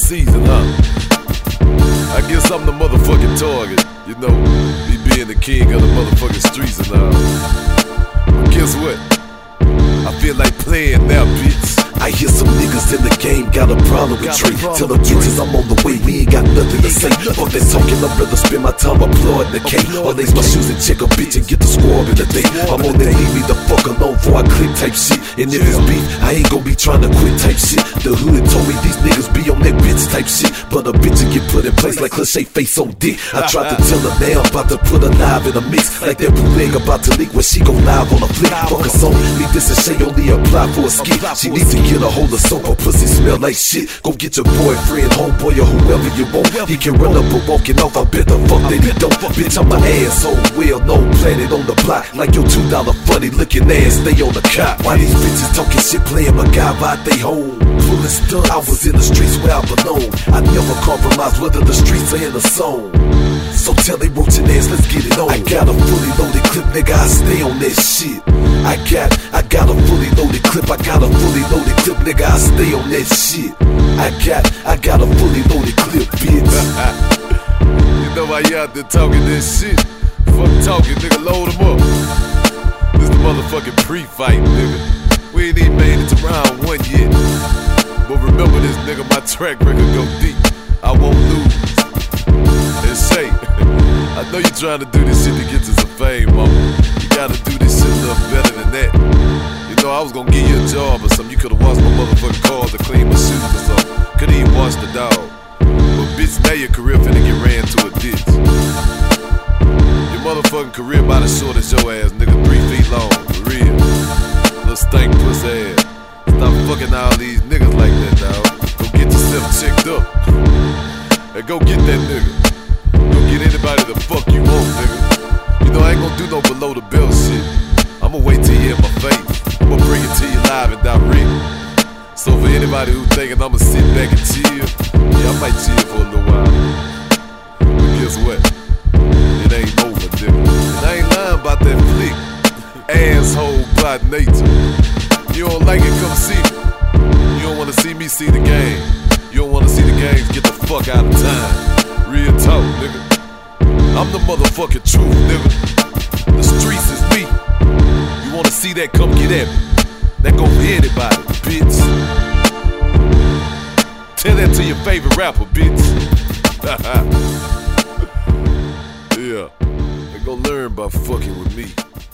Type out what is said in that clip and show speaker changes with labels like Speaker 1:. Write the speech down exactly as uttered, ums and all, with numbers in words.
Speaker 1: season, huh? I guess I'm the motherfucking target, you know, me being the king of the motherfucking streets and all. But guess what? I feel like playing now, bitch.
Speaker 2: I hear some niggas in the game got a problem with Trey. Tell them bitches I'm on the way, we ain't got nothing to say. Fuck that talking, I'd rather spend my time applauding the K. Or lace my shoes and check a bitch and get the squab in the day. I'm on that leave me the fuck alone before I click type shit. And if it's beef, I ain't gon' be trying to quit type shit. The hood told me these niggas be on that bitch type shit, but a bitch will get put in place like cliche face on dick. I tried to tell her now I'm about to put her live in a mix, like that bootleg about to leak when she go live on a flick. Fuck a song, leave this and Shay only apply for a skit. She needs to get a hold of soap, her pussy smell like shit. Go get your boyfriend, homeboy, or whoever you want. He can run up and walking off, I bet the fuck that he don't. Bitch, I'm an asshole, well known, planted on the block. Like your two dollar funny looking ass, stay on the cop. Why these bitches talking shit, playing my guy by they home? Pulling stuff, I was in the streets where I belong. I never compromise whether the streets are in the song. So tell they roaching ass, let's get it on. I got a fully loaded clip, nigga, I stay on that shit. I got, I got a fully loaded clip, I got a fully loaded clip, nigga, I stay on that shit. I got, I got a fully loaded clip, bitch.
Speaker 1: You know why you out there talking this shit? Fuck talking, nigga, load them up. This the motherfucking pre-fight, nigga. We ain't even made it to round one yet. But remember this, nigga, my track record go deep. I won't lose. And Shay, I know you trying to do this shit to get to some fame, mama. You gotta do this shit a little better than that. You know, I was gonna give you a job or something. You could've washed my motherfucking cars or cleaned my shoes or something. Could've even washed the dog. But bitch, now your career finna get ran to a ditch. Your motherfucking career about as short as your ass, nigga. Three feet long, for real. Little stank pussy ass. Stop fucking all these niggas like that, dog. Go get yourself checked up. And go get that nigga. Go get anybody the fuck you want, nigga. You know, I ain't gonna do no below the belt shit. I'ma wait till you in my face. I'ma bring it to you live and direct. So for anybody who thinking I'ma sit back and chill, yeah, I might chill for a little while. But guess what? It ain't over, nigga. And I ain't lying about that flick. Asshole by nature. You don't like it, come see me. You don't wanna see me see the game. You don't wanna see the games, get the fuck out of time. Real talk, nigga. I'm the motherfucking truth, nigga. The streets is me. You wanna see that, come get at me. That go for anybody, bitch. Tell that to your favorite rapper, bitch. Yeah, they gon' learn by fucking with me.